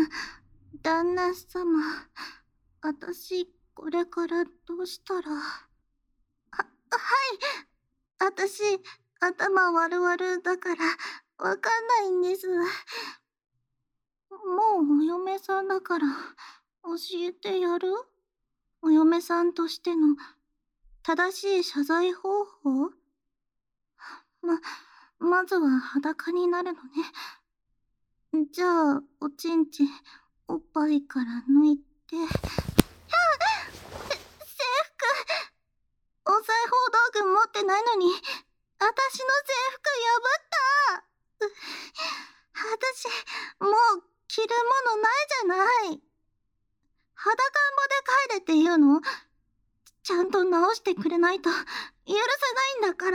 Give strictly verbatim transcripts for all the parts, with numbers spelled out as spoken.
旦那様、私、これからどうしたら。は、はい。私、頭悪々だから、わかんないんです。もうお嫁さんだから、教えてやる？お嫁さんとしての、正しい謝罪方法？ま、まずは裸になるのね。じゃあ、おちんちん、おっぱいから抜いて。ひゃあ！せ、制服！お裁縫道具持ってないのに、私の制服破った！私、もう着るものないじゃない。裸んぼで帰れって言うの？ちゃんと直してくれないと許さないんだから。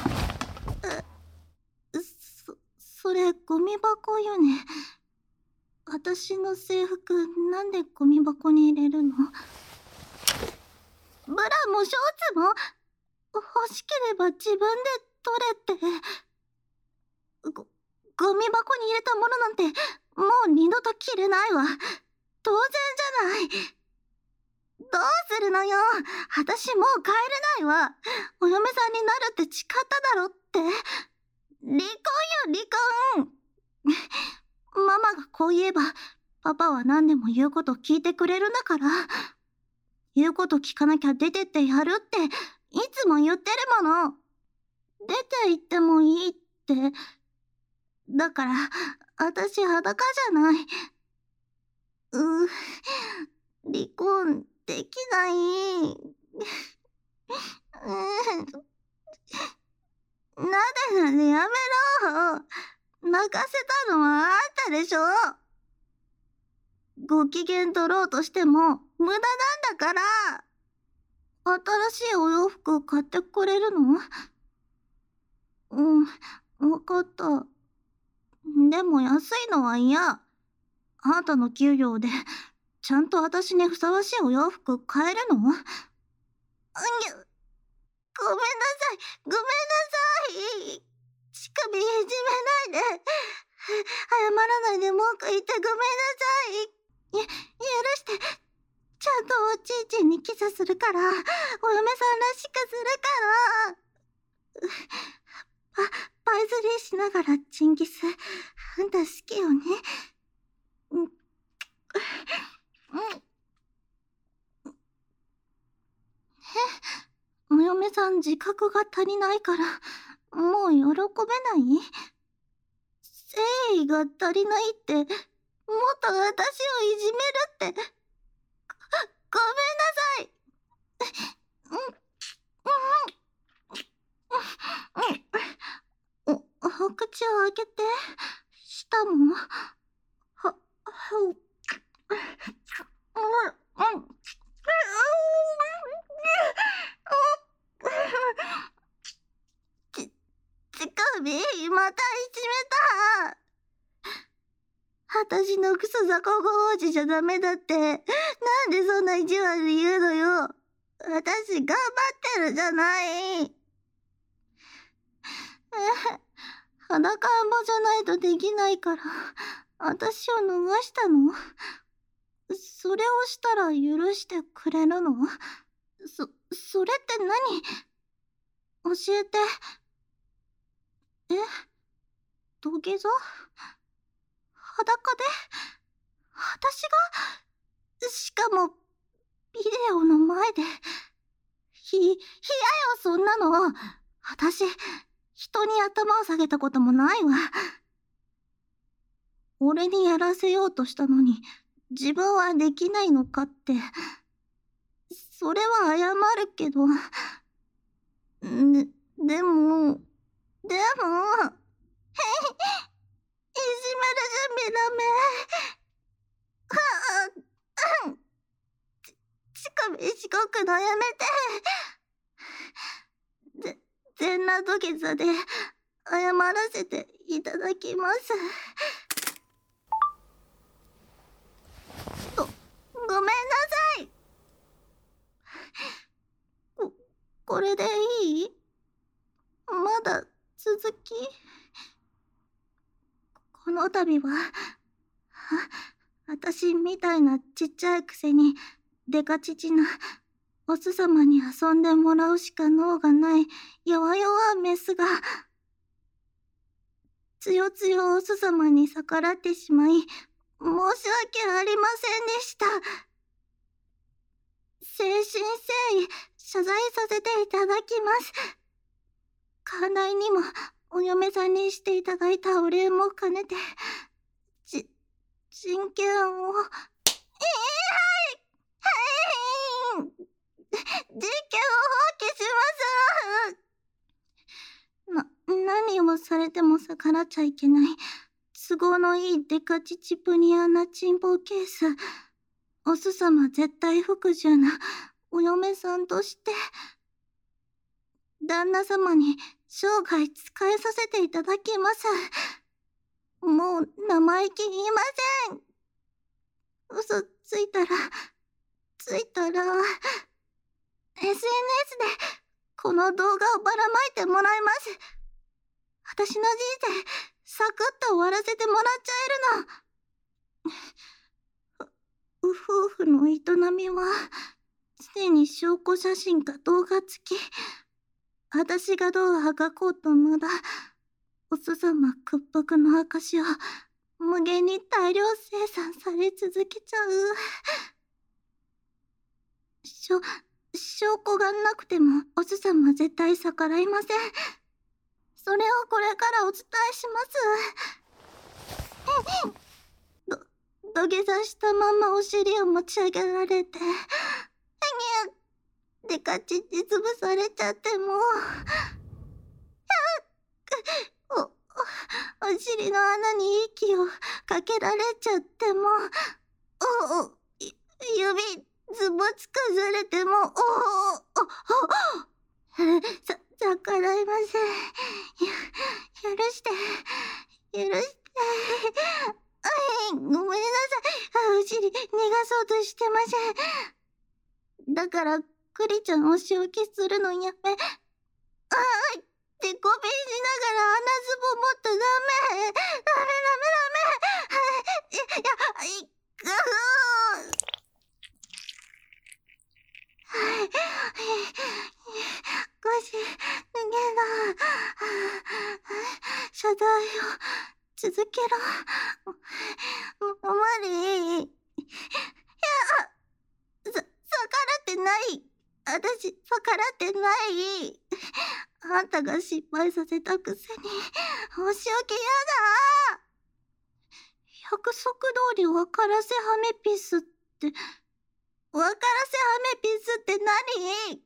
そ、それゴミ箱よね。私の制服なんでゴミ箱に入れるの？ブラもショーツも欲しければ自分で取れって。ご、ゴミ箱に入れたものなんてもう二度と着れないわ。当然じゃない。どうするのよ。私もう帰れないわ。お嫁さんになるって誓っただろって。離婚よ、離婚。ママがこう言えば、パパは何でも言うこと聞いてくれるんだから。言うこと聞かなきゃ出てってやるって、いつも言ってるもの。出て行ってもいいって。だから、私裸じゃない。う、離婚できない。なでなでやめろ。泣かせたのはあんたでしょ。ご機嫌取ろうとしても無駄なんだから。新しいお洋服買ってくれるの？うん、わかった。でも安いのは嫌。あんたの給料でちゃんと私にふさわしいお洋服買えるの？うんにゅ、ごめんなさい、ごめんなさい。乳首いじめないで。謝らないで文句言ってごめんなさい。ゆ、許して。ちゃんとおちんちんにキスするから。お嫁さんらしくするから。パ、パイズリーしながらチンキス。あんた好きよね。うん。うん。え、お嫁さん自覚が足りないから、もう喜べない？誠意が足りないって、もっと私をいじめるって。ご、ごめんなさい。うん、うん、うん。お、お口を開けて。舌も。は、は、う、うん、うん。ち、乳首、またいじめた。私のクソ雑魚ご王子じゃダメだって。なんでそんな意地悪言うのよ。私頑張ってるじゃない。え、裸んぼじゃないとできないから、私を逃したの？それをしたら許してくれるの？そ、それって何？教えて。え？土下座？裸で？私が？しかも、ビデオの前で。ひ、ひやよ、そんなの。私、人に頭を下げたこともないわ。俺にやらせようとしたのに、自分はできないのかって。それは謝るけど。で、でも、でも、いじめる準備ダメ。はあ、うん。ち、乳首しごくのやめて。ぜ、全裸土下座で謝らせていただきます。ご、ごめんなさい。こ、これでいい？まだ続き？この度は、あ、 私みたいなちっちゃいくせにデカ乳なオス様に遊んでもらうしか能がない弱々メスがつよつよオス様に逆らってしまい申し訳ありませんでした。誠心誠意謝罪させていただきます。寛大にもお嫁さんにしていただいたお礼も兼ねてじ人権をえー、はいはい人権を放棄します。な何をされても逆らっちゃいけない都合のいいデカチチプニアなチンポケース。オス様絶対服従なお嫁さんとして旦那様に生涯仕えさせていただきます。もう生意気言いません。嘘ついたらついたら エスエヌエス でこの動画をばらまいてもらいます。私の人生サクッと終わらせてもらっちゃえるの。夫婦の営みは常に証拠写真か動画付き。私がどうあがこうと無駄。おす様屈服の証を無限に大量生産され続けちゃう。しょ証拠がなくてもおす様絶対逆らいません。それをこれからお伝えします。ど土下座したままお尻を持ち上げられてでかちって潰されちゃってもおお尻の穴に息をかけられちゃってもおお指ズボつかずれてもおおおさ逆らいません。ゆ許して許してごめんなさい。お尻逃がそうとしてません。だからクリちゃんを仕置きするのやめ。あーいってこびしながら穴ズボ持ったダメ。ダメダメダメ。いやいくはい少し逃げろ。謝罪を続けろ。無理。いやさ逆らってない。私逆らってない。あんたが失敗させたくせに申し訳やだ。約束通り分からせハメピスって分からせハメピスって何？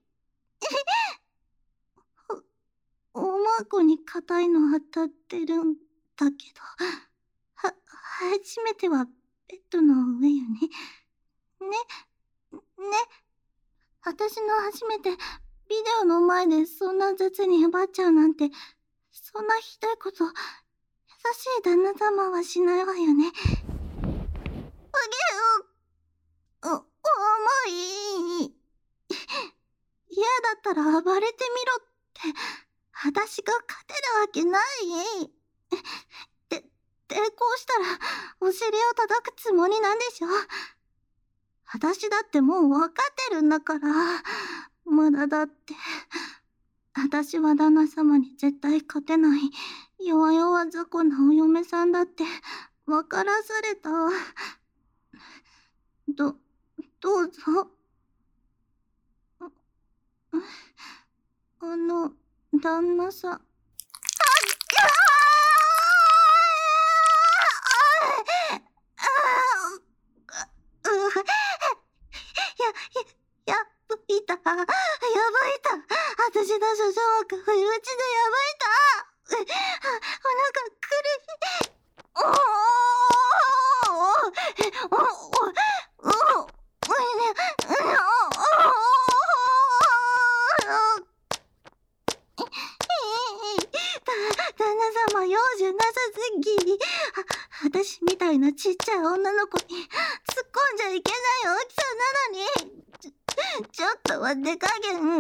おまこに硬いの当たってるんだけどは初めてはベッドの上よね。ねね私の初めてビデオの前でそんな雑に奪っちゃうなんて、そんなひどいこと優しい旦那様はしないわよね。おげお、お、重い。嫌だったら暴れてみろって私が勝てるわけない。て抵抗したらお尻を叩くつもりなんでしょ。私だってもう分かってるんだから。無駄だって。私は旦那様に絶対勝てない弱々雑魚なお嫁さんだって分からされた。どどうぞ。あの旦那さん。や、や、ぶいた。やばいた。私の書状が不意打ちでやばいた。お腹くる。おおおおおおお旦那様、容赦なさすぎ。私みたいなちっちゃい女の子に突っ込んじゃいけない大きさなのに。ちょ、ちょっと待って加減。おぐ、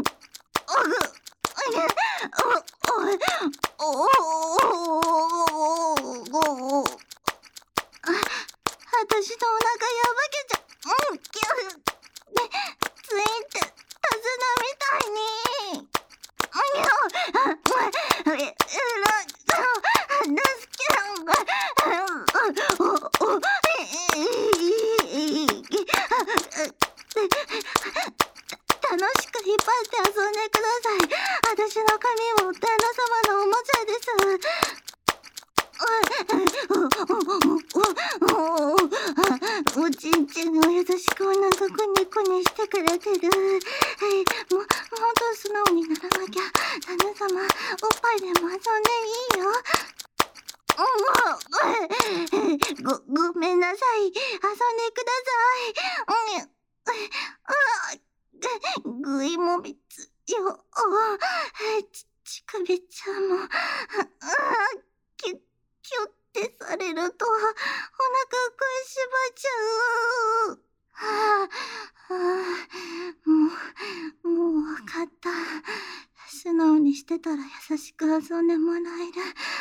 お、お、お、お、お、お、お、 私のお腹やばけちゃ、うん、キュッ。ツインって手綱みたいに。あにゃ、あ、うえ、うら、助けんが、お、お、え、え、楽しく引っ張って遊んでください。私の髪も旦那様のおもちゃです。おちんちんを優しくお腹くにくにしてくれてる。も、もっと素直にならなきゃ。旦那様、おっぱいでも遊んでいいよ。ご、ごめんなさい。遊んでください。ぐいもみつよ。ち、ちくびちゃんも。キュッキュってされるとお腹食いしばっちゃう。はあ、はあ、もう、もうわかった。素直にしてたら優しく遊んでもらえる。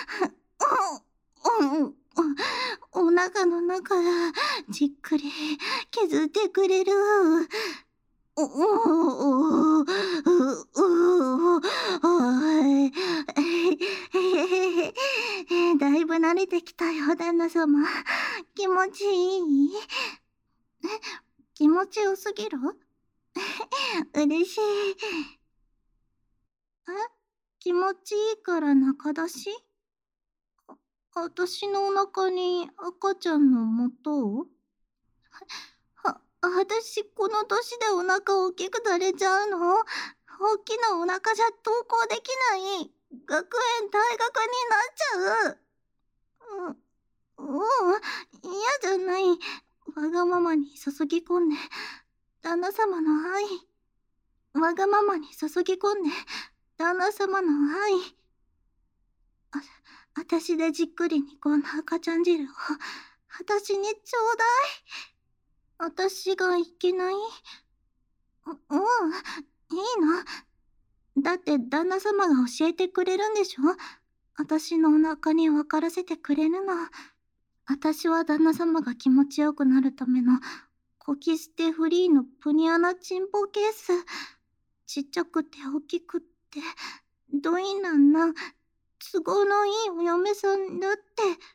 うん、お腹の中じっくり削ってくれる。おおおおだいぶ慣れてきたよ、旦那様。気持ちいい？気持ちよすぎる？嬉しい。え？気持ちいいから中出し？あ、私のお腹に赤ちゃんの元を？は、私この年でお腹大きくされちゃうの？大きなお腹じゃ登校できない。学園退学になっちゃう。う、うん、嫌じゃない。わがままに注ぎ込んで、旦那様の愛。わがままに注ぎ込んで、旦那様の愛。あ、あたしでじっくり煮込んだ赤ちゃん汁を、あたしにちょうだい。あたしがいけない？う、うん、いいの。だって旦那様が教えてくれるんでしょ？あたしのお腹に分からせてくれるの。あたしは旦那様が気持ちよくなるためのコキステフリーのプニアナチンポケース。ちっちゃくて大きくってどいなんな都合のいいお嫁さんだって。うんよ、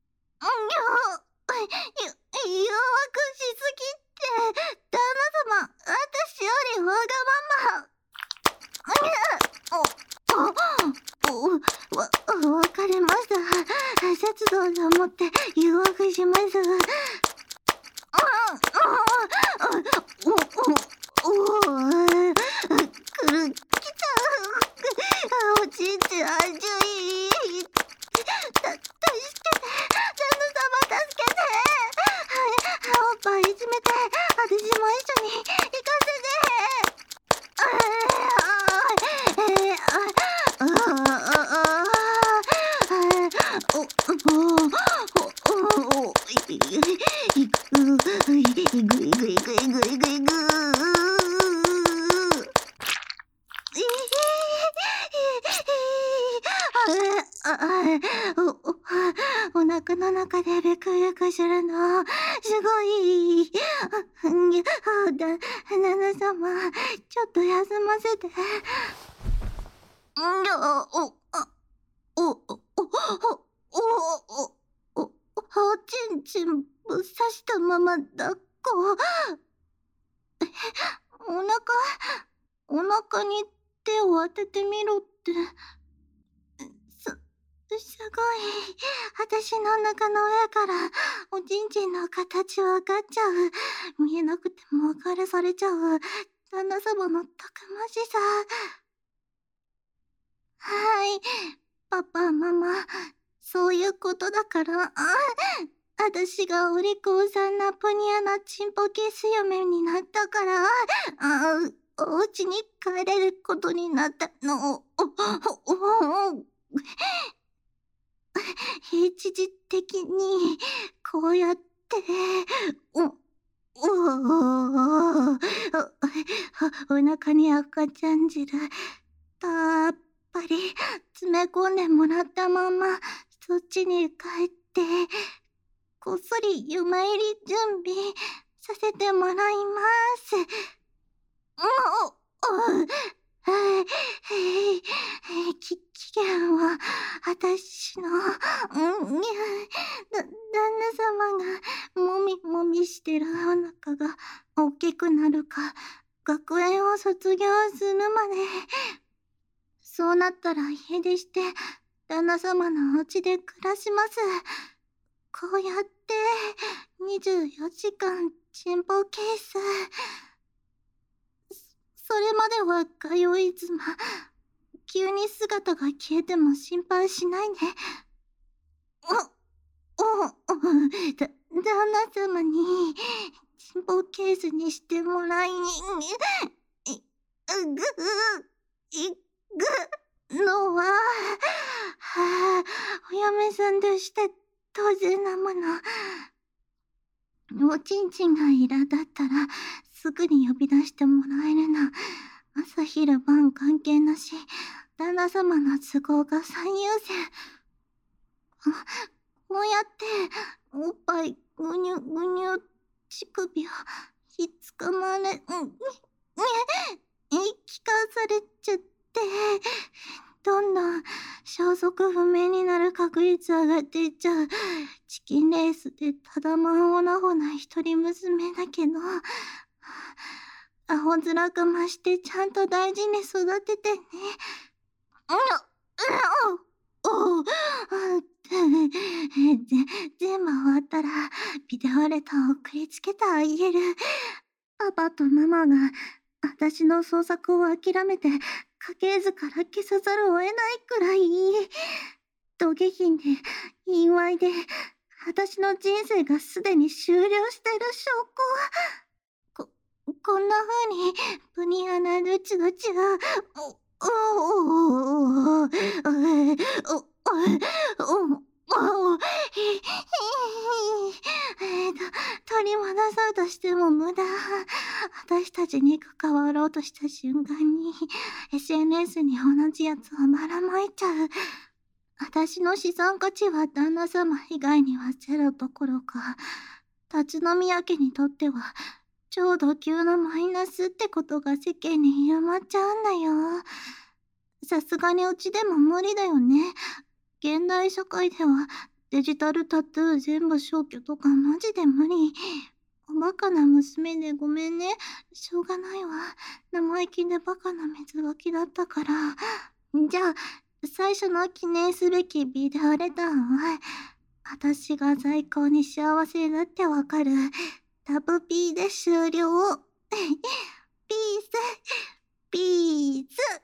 ゆ、誘惑しすぎって。旦那様、私よりわがまま。お、お、お、わ、わかりました。節度を持って誘惑します。お、お、お、お、くる、きちゃう。おちんちんあじゅい。た、助けて。旦那様助けて。おっぱいいじめて。私も一緒に行かせて。お腹の中でビクビクするのすごい。だ、旦那様、ちょっと休ませて。んお、お、お、お、お、お、お、おちんちんぶっ刺したまま抱っこ。お腹、お腹に手を当ててみろって。す、すごい。私のお腹の上からおちんちんの形わかっちゃう。見えなくても分からされちゃう。旦那様のたくましさ。はい。パパ、ママ、そういうことだから、あ、私がお利口さんなプニアなチンポケース嫁になったから、あ、お家に帰れることになったの。お、お、お、一時的に、こうやって、お、お、お、お腹に赤ちゃん汁、たっぷり詰め込んでもらったまま、そっちに帰って、 こっそり湯参り準備させてもらいます。お、お、はい、き、期限は、あたしの、うん、だ、旦那様が、もみもみしてるお腹が大きくなるか、学園を卒業するまで。そうなったら家出して、旦那様のお家で暮らします。こうやって、にじゅうよじかん、沈宝ケース。それまでは通い妻。急に姿が消えても心配しないで。お、お、お、だ、旦那様に、沈宝ケースにしてもらいに、い、ぐ、い、ぐ、のは、はあ、お嫁さんとして当然なもの。おちんちんが苛立ったら、すぐに呼び出してもらえるの。朝昼晩関係なし、旦那様の都合が最優先。こうやって、おっぱい、ぐにゅぐにゅ、乳首を、ひっつかまれ、うん、に、に、聞かされちゃって、どんどん消息不明になる確率上がっていっちゃう。チキンレースでただまんおなほな一人娘だけど、アホ面かましてちゃんと大事に育ててね。うん、うん、おう、全部終わったらビデオレターを送りつけてあげる。パパとママが私の創作を諦めて家系図から消さざるを得ないくらい土下品で意外で私の人生がすでに終了してる証拠。こ、こんな風にプニアなルチルチがお、お、お、お、お、お、えっと、取り戻そうとしても無駄。私たちに関わろうとした瞬間に、エスエヌエス に同じやつをばらまいちゃう。私の資産価値は旦那様以外にはゼロどころか、立ち飲み明けにとっては、超ド級のマイナスってことが世間に広まっちゃうんだよ。さすがにうちでも無理だよね。現代社会ではデジタルタトゥー全部消去とかマジで無理。おバカな娘でごめんね。しょうがないわ。生意気でバカな水ガキだったから。じゃあ、最初の記念すべきビデオレターは、私が最高に幸せだってわかる。タブピーで終了。ピース、ピース。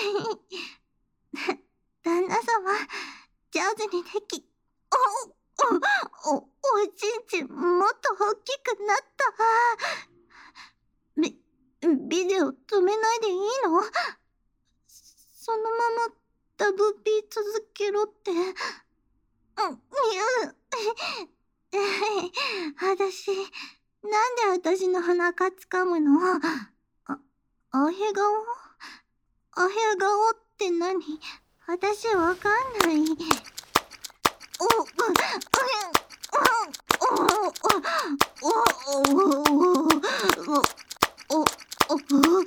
旦那様、上手にでき、お、お、お、おちんちんもっと大きくなった。ビ、ビデオ止めないでいいの？そのままダブピー続けろって。うん、いや、私、なんで私の鼻かつかむの？あ、アヘ顔？アヘ顔って何？私わかんない。お、お、お、お、お、お、お、お、お、